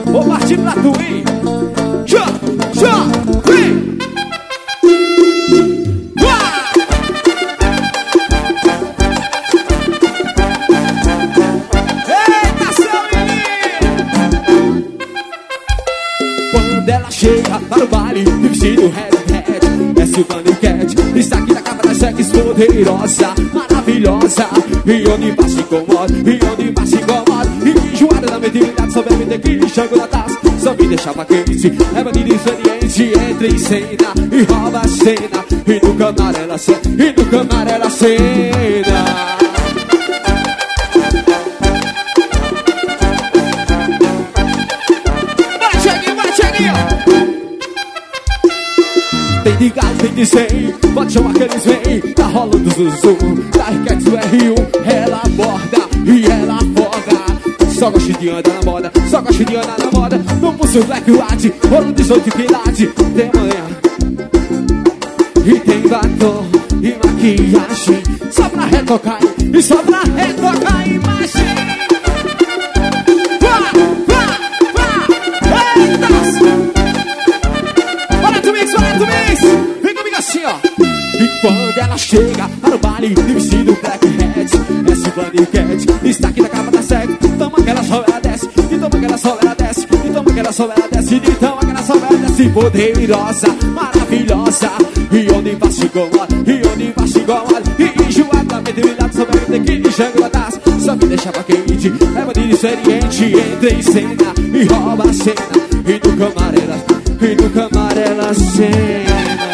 Vou partir pra Twin. Vem! Eita, seu menino! Quando ela chega para o baile, de vestido red, é Silvana e Cat. Está aqui na capa das cheques, poderosa, maravilhosa. E onde vai se incomoda, e onde vai se incomoda. E enjoada da mentalidade, só bebe tequila, chango na taça. Só me deixava quente, é bandido experiente. Entra em cena e rouba a cena. E no camarão ela cena, e no camarão ela cena. Tem de galo, tem de 100, pode chamar que eles vêm. Tá rolando zuzu, da Riquetes do R1. Ela aborda e ela afoga. Só gosto de andar na moda, só gosto de andar na moda. No pulso black white, ouro 18 quilate. Tem manhã e tem batom e maquiagem. Só pra retocar, e só pra retocar a imagem. Vem comigo assim, ó. E quando ela chega para o baile, de vestido black hat, é Silvana e Cat. Está aqui na capa da sec. Toma aquela sol, ela desce. E toma aquela sol, ela desce. E toma aquela sol, ela desce. E toma aquela sol, ela desce. Poderosa, maravilhosa. E onde vai se incomoda, e onde vai se incomoda. E enjoada, mentalidade, só bebe tequila e jango na taça. Só me deixava quente, é bandido experiente. Entra em cena e rouba a cena. E no camarela, e no camarela cena.